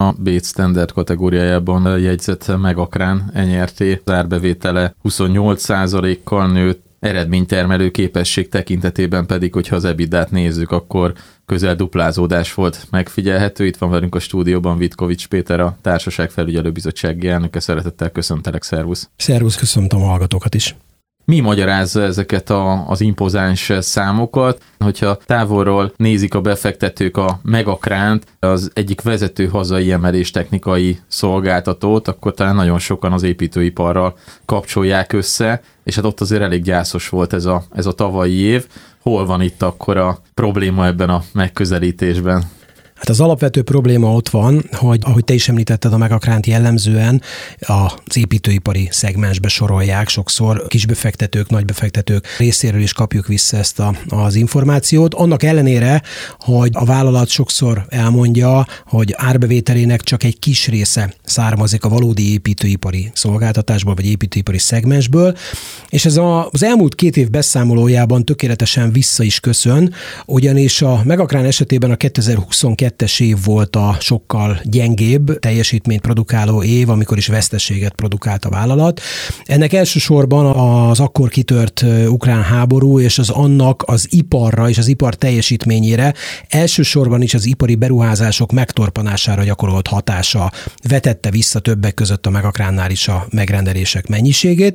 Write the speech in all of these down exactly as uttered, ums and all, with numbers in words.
A Bécs Standard kategóriájában jegyzett Megakrán en er té árbevétele huszonnyolc százalékkal nőtt, eredménytermelő képesség tekintetében pedig, hogyha az ebidát nézzük, akkor közel duplázódás volt megfigyelhető. Itt van velünk a stúdióban Vitkovics Péter, a Társaság Felügyelőbizottsági elnöke. Szeretettel köszöntelek, szervusz! Szervusz, köszöntöm a hallgatókat is! Mi magyarázza ezeket a, az impozáns számokat? Hogyha távolról nézik a befektetők a Megakránt, az egyik vezető hazai emeléstechnikai szolgáltatót, akkor talán nagyon sokan az építőiparral kapcsolják össze, és hát ott azért elég gyászos volt ez a, ez a tavalyi év. Hol van itt akkor a probléma ebben a megközelítésben? Hát az alapvető probléma ott van, hogy ahogy te is említetted, a Megakránt jellemzően az építőipari szegmensbe sorolják, sokszor kisbefektetők, nagybefektetők részéről is kapjuk vissza ezt a, az információt. Annak ellenére, hogy a vállalat sokszor elmondja, hogy árbevételének csak egy kis része származik a valódi építőipari szolgáltatásból, vagy építőipari szegmensből, és ez a, az elmúlt két év beszámolójában tökéletesen vissza is köszön, ugyanis a Megakrán esetében a kétezer-huszonkettes év volt a sokkal gyengébb teljesítményt produkáló év, amikor is veszteséget produkált a vállalat. Ennek elsősorban az akkor kitört ukrán háború és az annak az iparra és az ipar teljesítményére, elsősorban is az ipari beruházások megtorpanására gyakorolt hatása vetette vissza többek között a Megakránnál is a megrendelések mennyiségét.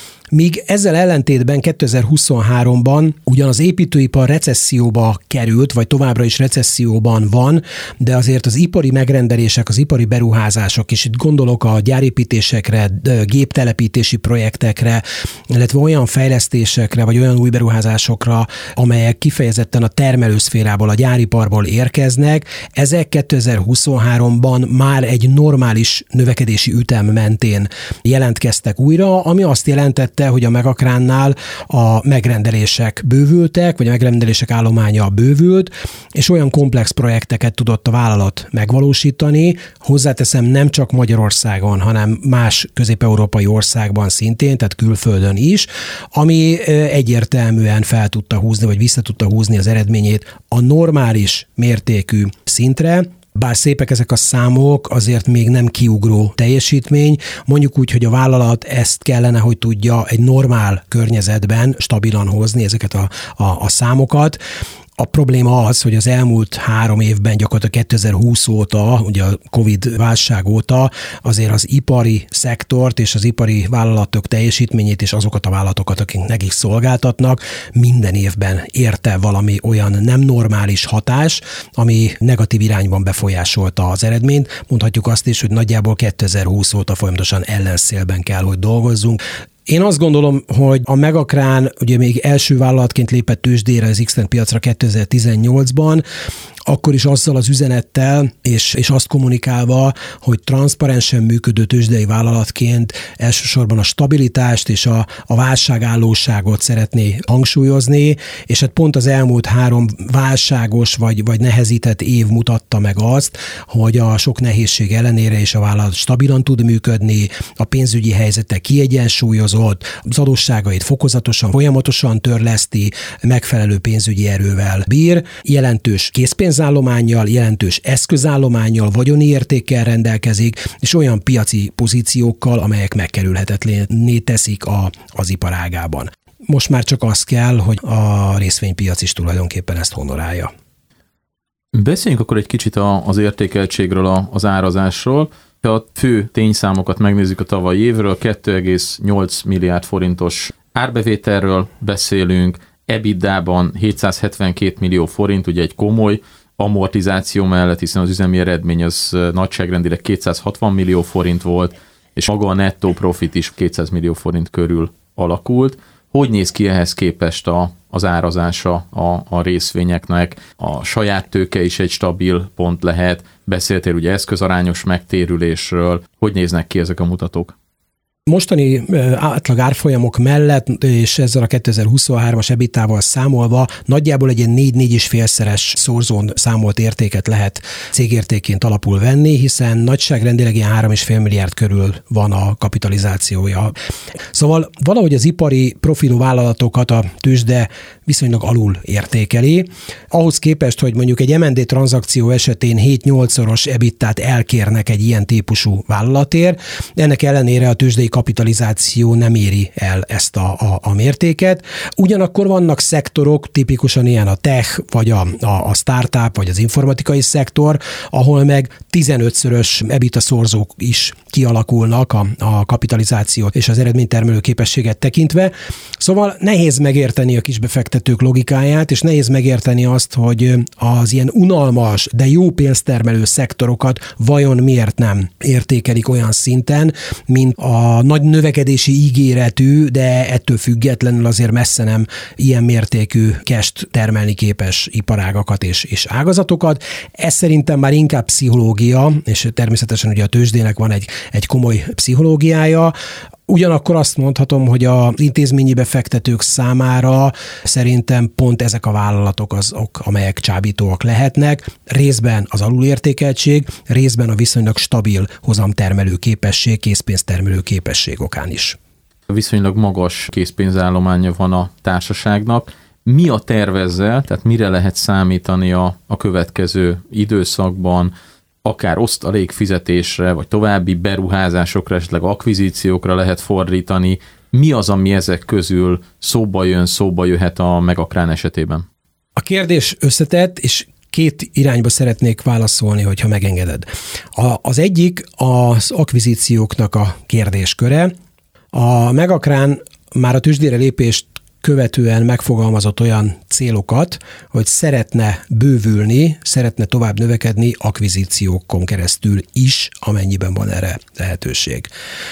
Míg ezzel ellentétben kétezer-huszonháromban ugyan az építőipar recesszióba került, vagy továbbra is recesszióban van, de azért az ipari megrendelések, az ipari beruházások, és itt gondolok a gyárépítésekre, géptelepítési projektekre, illetve olyan fejlesztésekre, vagy olyan új beruházásokra, amelyek kifejezetten a termelőszférából, a gyáriparból érkeznek, ezek kétezer-huszonháromban már egy normális növekedési ütem mentén jelentkeztek újra, ami azt jelentette, hogy a Megakránnál a megrendelések bővültek, vagy a megrendelések állománya bővült, és olyan komplex projekteket tudott a vállalat megvalósítani, hozzáteszem nem csak Magyarországon, hanem más közép-európai országban szintén, tehát külföldön is, ami egyértelműen fel tudta húzni, vagy vissza tudta húzni az eredményét a normális mértékű szintre. Bár szépek ezek a számok, azért még nem kiugró teljesítmény. Mondjuk úgy, hogy a vállalat ezt kellene, hogy tudja egy normál környezetben stabilan hozni ezeket a, a, a számokat. A probléma az, hogy az elmúlt három évben, gyakorlatilag kétezer-húsz óta, ugye a Covid válság óta azért az ipari szektort és az ipari vállalatok teljesítményét és azokat a vállalatokat, akik nekik szolgáltatnak, minden évben érte valami olyan nem normális hatás, ami negatív irányban befolyásolta az eredményt. Mondhatjuk azt is, hogy nagyjából kétezer-húsz óta folyamatosan ellenszélben kell, hogy dolgozzunk. Én azt gondolom, hogy a Megakrán ugye még első vállalatként lépett tőzsdére az X-Trend piacra kétezer-tizennyolcban, akkor is azzal az üzenettel, és, és azt kommunikálva, hogy transzparensen működő tőzsdei vállalatként elsősorban a stabilitást és a, a válságállóságot szeretné hangsúlyozni, és hát pont az elmúlt három válságos vagy, vagy nehezített év mutatta meg azt, hogy a sok nehézség ellenére is a vállalat stabilan tud működni, a pénzügyi helyzete kiegyensúlyozott, az adósságait fokozatosan, folyamatosan törleszti, megfelelő pénzügyi erővel bír, jelentős készpénz állománnyal, jelentős eszközállománnyal, vagyoni értékkel rendelkezik, és olyan piaci pozíciókkal, amelyek megkerülhetetlenné teszik a, az iparágában. Most már csak az kell, hogy a részvénypiac is tulajdonképpen ezt honorálja. Beszéljünk akkor egy kicsit az értékeltségről, az árazásról. Ha a fő tényszámokat megnézzük a tavalyi évről, két egész nyolc milliárd forintos árbevételről beszélünk, ebidában hétszázhetvenkét millió forint, ugye egy komoly amortizáció mellett, hiszen az üzemi eredmény az nagyságrendileg kétszázhatvan millió forint volt, és maga a nettó profit is kétszáz millió forint körül alakult. Hogy néz ki ehhez képest a, az árazása a, a részvényeknek? A saját tőke is egy stabil pont lehet. Beszéltél ugye eszközarányos megtérülésről. Hogy néznek ki ezek a mutatók? Mostani átlag árfolyamok mellett, és ezzel a kétezer-huszonhármas ebitával számolva nagyjából egy ilyen négy-négy és félszeres szorzón számolt értéket lehet cégértékként alapul venni, hiszen nagyságrendileg ilyen három és fél milliárd körül van a kapitalizációja. Szóval valahogy az ipari profilú vállalatokat a tőzsde viszonylag alul értékeli. Ahhoz képest, hogy mondjuk egy em and á tranzakció esetén hét-nyolcszoros ebittát elkérnek egy ilyen típusú vállalatért, ennek ellenére a tőzsdei kapitalizáció nem éri el ezt a, a, a mértéket. Ugyanakkor vannak szektorok, tipikusan ilyen a tech, vagy a, a, a startup, vagy az informatikai szektor, ahol meg tizenötszörös EBITDA szorzók is kialakulnak a, a kapitalizációt és az eredménytermelő képességet tekintve. Szóval nehéz megérteni a kisbefektetők logikáját, és nehéz megérteni azt, hogy az ilyen unalmas, de jó pénztermelő szektorokat vajon miért nem értékelik olyan szinten, mint a nagy növekedési ígéretű, de ettől függetlenül azért messze nem ilyen mértékű cash-t termelni képes iparágakat és, és ágazatokat. Ez szerintem már inkább pszichológia, és természetesen ugye a tőzsdének van egy, egy komoly pszichológiája. Ugyanakkor azt mondhatom, hogy az intézményi befektetők számára szerintem pont ezek a vállalatok azok, amelyek csábítóak lehetnek. Részben az alulértékeltség, részben a viszonylag stabil hozamtermelő képesség, készpénztermelő képesség okán is. Viszonylag magas készpénzállománya van a társaságnak. Mi a terv ezzel, tehát mire lehet számítani a, a következő időszakban, akár osztalékfizetésre, vagy további beruházásokra, esetleg akvizíciókra lehet fordítani. Mi az, ami ezek közül szóba jön, szóba jöhet a Megakrán esetében? A kérdés összetett, és két irányba szeretnék válaszolni, hogyha megengeded. A, az egyik az akvizícióknak a kérdésköre. A Megakrán már a tőzsdére lépést követően megfogalmazott olyan célokat, hogy szeretne bővülni, szeretne tovább növekedni akvizíciókon keresztül is, amennyiben van erre lehetőség.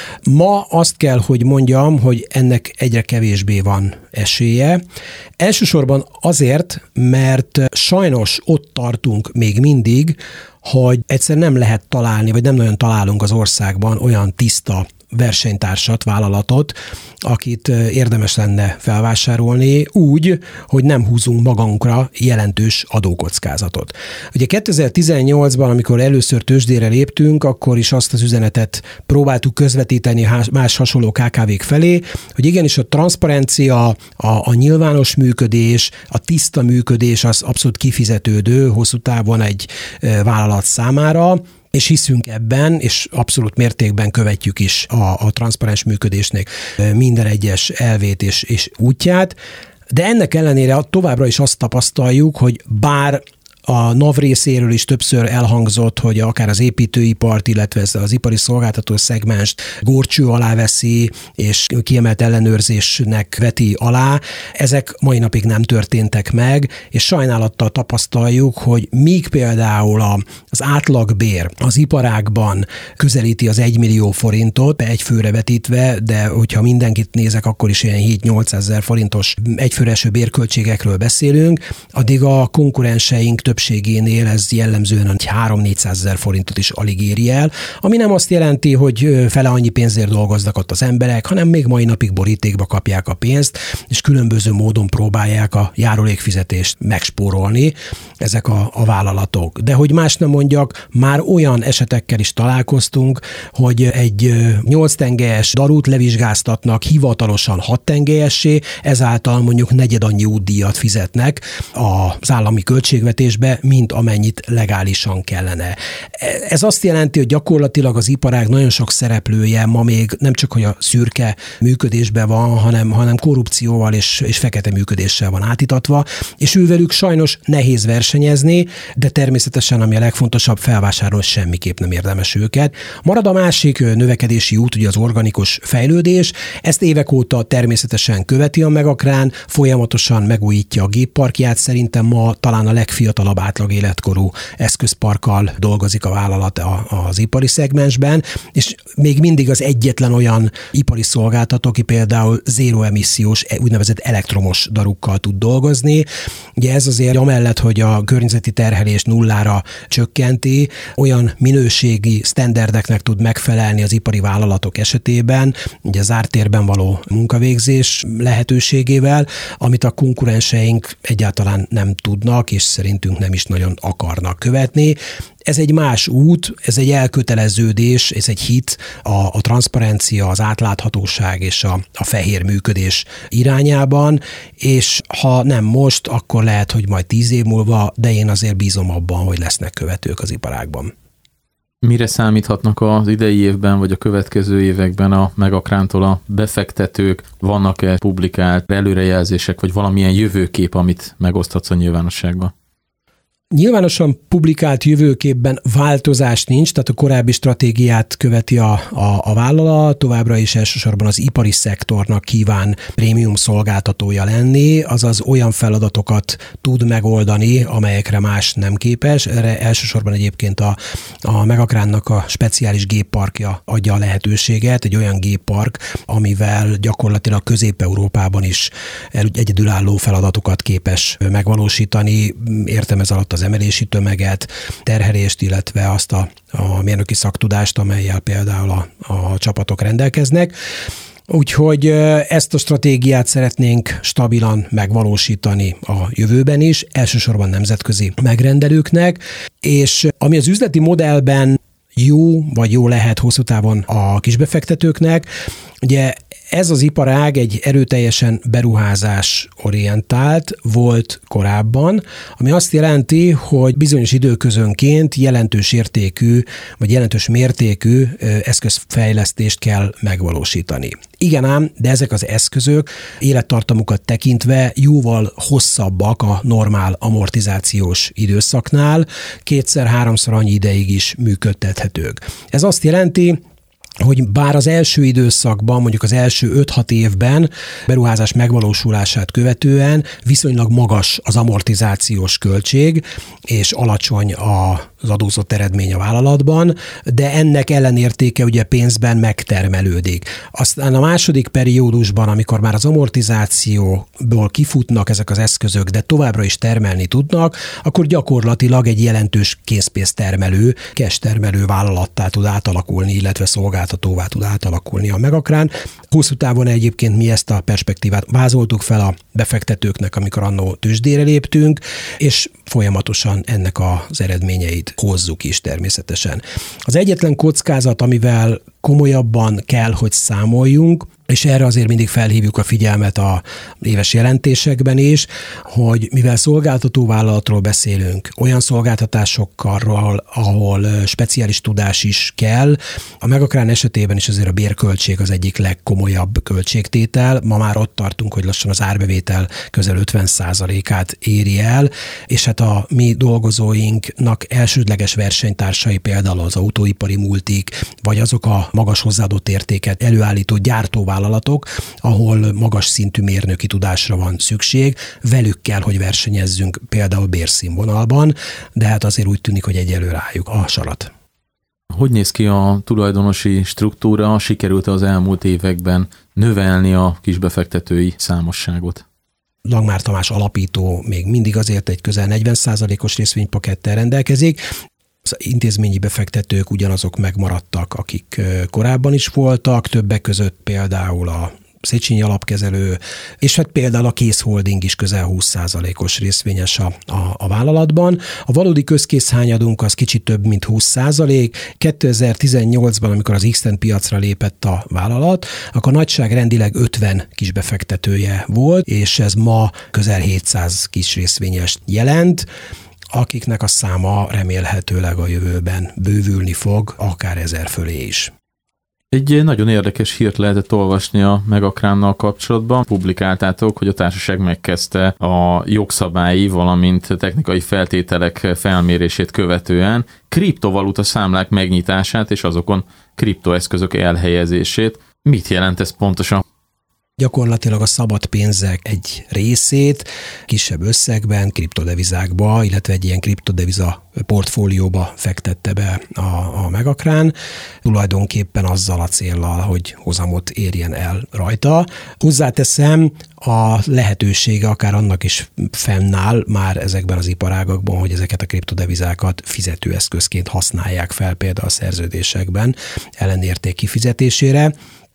Ma azt kell, hogy mondjam, hogy ennek egyre kevésbé van esélye. Elsősorban azért, mert sajnos ott tartunk még mindig, hogy egyszer nem lehet találni, vagy nem nagyon találunk az országban olyan tiszta versenytársat, vállalatot, akit érdemes lenne felvásárolni úgy, hogy nem húzunk magunkra jelentős adókockázatot. Ugye kétezer-tizennyolcban, amikor először tőzsdére léptünk, akkor is azt az üzenetet próbáltuk közvetíteni más hasonló ká ká vék felé, hogy igenis a transzparencia, a, a nyilvános működés, a tiszta működés az abszolút kifizetődő hosszú távon egy vállalat számára, és hiszünk ebben, és abszolút mértékben követjük is a, a transzparens működésnek minden egyes elvét és, és útját, de ennek ellenére továbbra is azt tapasztaljuk, hogy bár a NAV részéről is többször elhangzott, hogy akár az építőipart, illetve az ipari szolgáltató szegmenst górcső alá veszi, és kiemelt ellenőrzésnek veti alá. Ezek mai napig nem történtek meg, és sajnálattal tapasztaljuk, hogy míg például az átlagbér az iparágban közelíti az egymillió forintot, egy főre vetítve, de hogyha mindenkit nézek, akkor is ilyen hét-nyolcszázezer forintos egyfőre eső bérköltségekről beszélünk, addig a konkurenseink több többségénél ez jellemzően három-négyszázezer forintot is alig éri el, ami nem azt jelenti, hogy fele annyi pénzért dolgoznak ott az emberek, hanem még mai napig borítékba kapják a pénzt, és különböző módon próbálják a járulékfizetést megspórolni ezek a, a vállalatok. De hogy más nem mondjak, már olyan esetekkel is találkoztunk, hogy egy nyolc tengelyes darút levizsgáztatnak hivatalosan hat tengelyessé, ezáltal mondjuk negyed annyi útdíjat fizetnek az állami költségvetésbe, mint amennyit legálisan kellene. Ez azt jelenti, hogy gyakorlatilag az iparág nagyon sok szereplője ma még nem csak, hogy a szürke működésben van, hanem, hanem korrupcióval és, és fekete működéssel van átítatva, és ővelük sajnos nehéz versenyezni, de természetesen, ami a legfontosabb, felvásárolni semmiképp nem érdemes őket. Marad a másik növekedési út, ugye az organikus fejlődés, ezt évek óta természetesen követi a Megakrán, folyamatosan megújítja a gépparkját, szerintem ma talán a legfiatalabb átlag életkorú eszközparkkal dolgozik a vállalat az ipari szegmensben, és még mindig az egyetlen olyan ipari szolgáltató, aki például zéró emissziós, úgynevezett elektromos darukkal tud dolgozni. Ugye ez azért amellett, hogy a környezeti terhelést nullára csökkenti, olyan minőségi sztenderdeknek tud megfelelni az ipari vállalatok esetében, ugye az ártérben való munkavégzés lehetőségével, amit a konkurenseink egyáltalán nem tudnak, és szerintünk nem is nagyon akarnak követni. Ez egy más út, ez egy elköteleződés, ez egy hit a, a transzparencia, az átláthatóság és a, a fehér működés irányában, és ha nem most, akkor lehet, hogy majd tíz év múlva, de én azért bízom abban, hogy lesznek követők az iparágban. Mire számíthatnak az idei évben, vagy a következő években a Megakrántól a befektetők? Vannak-e publikált előrejelzések, vagy valamilyen jövőkép, amit megoszthatsz a nyilvánosságban? Nyilvánosan publikált jövőképben változás nincs, tehát a korábbi stratégiát követi a, a, a vállalat, továbbra is elsősorban az ipari szektornak kíván prémium szolgáltatója lenni, azaz olyan feladatokat tud megoldani, amelyekre más nem képes. Erre elsősorban egyébként a, a Megakránnak a speciális gépparkja adja a lehetőséget, egy olyan géppark, amivel gyakorlatilag Közép-Európában is egyedülálló feladatokat képes megvalósítani. Értem ez alatt az emelési tömeget, terhelést, illetve azt a, a mérnöki szaktudást, amellyel például a, a csapatok rendelkeznek. Úgyhogy ezt a stratégiát szeretnénk stabilan megvalósítani a jövőben is, elsősorban nemzetközi megrendelőknek, és ami az üzleti modellben jó, vagy jó lehet hosszú távon a kisbefektetőknek, ugye ez az iparág egy erőteljesen beruházás orientált volt korábban, ami azt jelenti, hogy bizonyos időközönként jelentős értékű, vagy jelentős mértékű eszközfejlesztést kell megvalósítani. Igen ám, de ezek az eszközök élettartamukat tekintve jóval hosszabbak a normál amortizációs időszaknál, kétszer-háromszor annyi ideig is működtethetők. Ez azt jelenti, hogy bár az első időszakban, mondjuk az első öt-hat évben beruházás megvalósulását követően viszonylag magas az amortizációs költség, és alacsony az adózott eredmény a vállalatban, de ennek ellenértéke ugye pénzben megtermelődik. Aztán a második periódusban, amikor már az amortizációból kifutnak ezek az eszközök, de továbbra is termelni tudnak, akkor gyakorlatilag egy jelentős készpénztermelő, cash termelő vállalattá tud átalakulni, illetve szolgáltatóvá tud átalakulni a Megakrán. Hosszú távon egyébként mi ezt a perspektívát vázoltuk fel a befektetőknek, amikor annó tőzsdére léptünk, és folyamatosan ennek az eredményeit hozzuk is természetesen. Az egyetlen kockázat, amivel komolyabban kell, hogy számoljunk, és erre azért mindig felhívjuk a figyelmet a éves jelentésekben is, hogy mivel szolgáltatóvállalatról beszélünk, olyan szolgáltatásokkal, ahol speciális tudás is kell, a Megakrán esetében is azért a bérköltség az egyik legkomolyabb költségtétel. Ma már ott tartunk, hogy lassan az árbevétel közel ötven százalékát éri el, és hát a mi dolgozóinknak elsődleges versenytársai például az autóipari multik, vagy azok a magas hozzáadott értéket előállító gyártóvállalatok, ahol magas szintű mérnöki tudásra van szükség, velük kell, hogy versenyezzünk például bérszínvonalban, de hát azért úgy tűnik, hogy egyelőre álljuk a sarat. Hogy néz ki a tulajdonosi struktúra? Sikerült az elmúlt években növelni a kisbefektetői számosságot? Langmár Tamás alapító még mindig azért egy közel negyven százalékos részvénypakettel rendelkezik. Az intézményi befektetők ugyanazok megmaradtak, akik korábban is voltak, többek között például a Széchenyi Alapkezelő, és hát például a Kész Holding is közel húsz százalékos részvényes a, a, a vállalatban. A valódi közkészhányadunk az kicsit több, mint húsz százalék. kétezer-tizennyolcban, amikor az X-Ten piacra lépett a vállalat, akkor nagyságrendileg ötven kis befektetője volt, és ez ma közel hétszáz kis részvényes jelent, akiknek a száma remélhetőleg a jövőben bővülni fog, akár ezer fölé is. Egy nagyon érdekes hírt lehetett olvasni a Megakránnal kapcsolatban. Publikáltátok, hogy a társaság megkezdte a jogszabályi, valamint technikai feltételek felmérését követően kriptovaluta számlák megnyitását és azokon kriptoeszközök elhelyezését. Mit jelent ez pontosan? Gyakorlatilag a szabad pénzek egy részét kisebb összegben, kriptodevizákba, illetve egy ilyen kriptodeviza portfólióba fektette be a, a Megakrán, tulajdonképpen azzal a céllal, hogy hozamot érjen el rajta. Hozzáteszem, a lehetősége akár annak is fennáll már ezekben az iparágakban, hogy ezeket a kriptodevizákat fizetőeszközként használják fel például a szerződésekben ellenérték kifizetésére.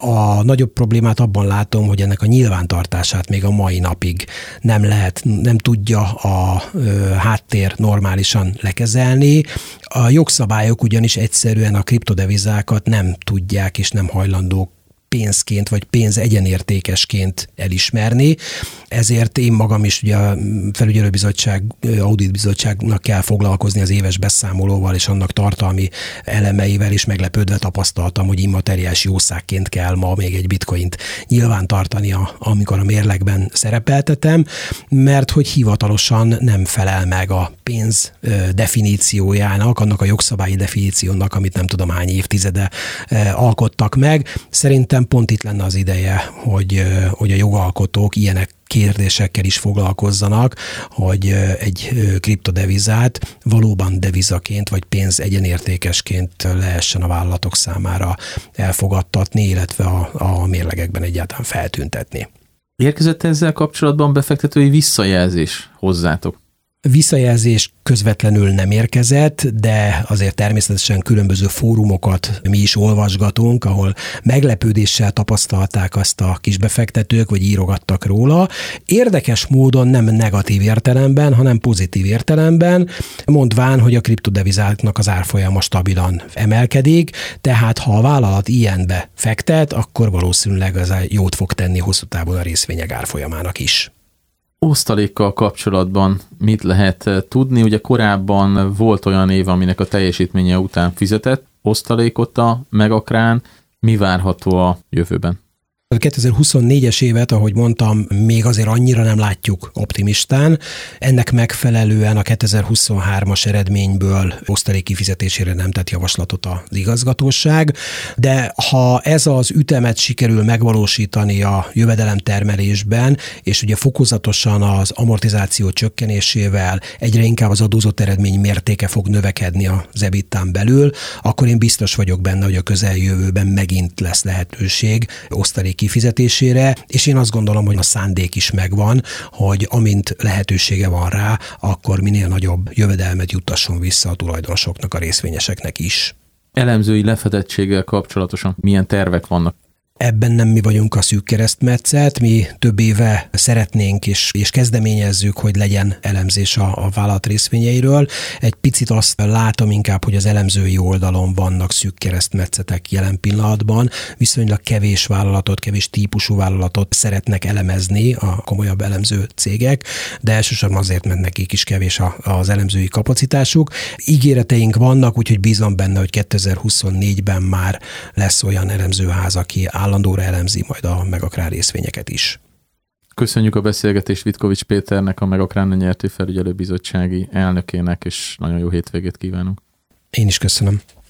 A nagyobb problémát abban látom, hogy ennek a nyilvántartását még a mai napig nem lehet, nem tudja a ö, háttér normálisan lekezelni. A jogszabályok ugyanis egyszerűen a kriptodevizákat nem tudják és nem hajlandók pénzként vagy pénz egyenértékesként elismerni. Ezért én magam is ugye a felügyelőbizottság, auditbizottságnak kell foglalkozni az éves beszámolóval és annak tartalmi elemeivel, és meglepődve tapasztaltam, hogy immateriális jószágként kell ma még egy bitcoint nyilván tartania, amikor a mérlegben szerepeltetem, mert hogy hivatalosan nem felel meg a pénz definíciójának, annak a jogszabályi definíciónak, amit nem tudom hány évtizede alkottak meg. Szerintem pont itt lenne az ideje, hogy, hogy a jogalkotók ilyenek kérdésekkel is foglalkozzanak, hogy egy kriptodevizát valóban devizaként vagy pénz egyenértékesként lehessen a vállalatok számára elfogadtatni, illetve a, a mérlegekben egyáltalán feltüntetni. Érkezett ezzel kapcsolatban befektetői visszajelzés hozzátok? Visszajelzés közvetlenül nem érkezett, de azért természetesen különböző fórumokat mi is olvasgatunk, ahol meglepődéssel tapasztalták azt a kisbefektetők, vagy írogattak róla. Érdekes módon nem negatív értelemben, hanem pozitív értelemben, mondván, hogy a kriptodevizáknak az árfolyama stabilan emelkedik, tehát ha a vállalat ilyenbe fektet, akkor valószínűleg ez jót fog tenni hosszú távon a részvények árfolyamának is. Osztalékkal kapcsolatban mit lehet tudni? Ugye korábban volt olyan év, aminek a teljesítménye után fizetett osztalékot a Megakrán. Mi várható a jövőben? A kétezer-huszonnégyes évet, ahogy mondtam, még azért annyira nem látjuk optimistán. Ennek megfelelően a kétezer-huszonhármas eredményből osztalék kifizetésére nem tett javaslatot az igazgatóság, de ha ez az ütemet sikerül megvalósítani a jövedelemtermelésben, és ugye fokozatosan az amortizáció csökkenésével egyre inkább az adózott eredmény mértéke fog növekedni az EBITDA-n belül, akkor én biztos vagyok benne, hogy a közeljövőben megint lesz lehetőség osztalék kifizetésére, és én azt gondolom, hogy a szándék is megvan, hogy amint lehetősége van rá, akkor minél nagyobb jövedelmet juttasson vissza a tulajdonosoknak, a részvényeseknek is. Elemzői lefedettséggel kapcsolatosan milyen tervek vannak? Ebben nem mi vagyunk a szűk keresztmetszet, mi több éve szeretnénk és, és kezdeményezzük, hogy legyen elemzés a, a vállalat részvényeiről. Egy picit azt látom inkább, hogy az elemzői oldalon vannak szűk keresztmetszetek jelen pillanatban, viszonylag kevés vállalatot, kevés típusú vállalatot szeretnek elemezni a komolyabb elemző cégek, de elsősorban azért, mert nekik is kevés a, az elemzői kapacitásuk. Ígéreteink vannak, úgyhogy bízom benne, hogy kétezer-huszonnégyben már lesz olyan elemzőház, aki állandóra elemzi majd a Megakrán részvényeket is. Köszönjük a beszélgetést Vitkovics Péternek, a Megakrán nyerti felügyelőbizottsági elnökének, és nagyon jó hétvégét kívánunk. Én is köszönöm.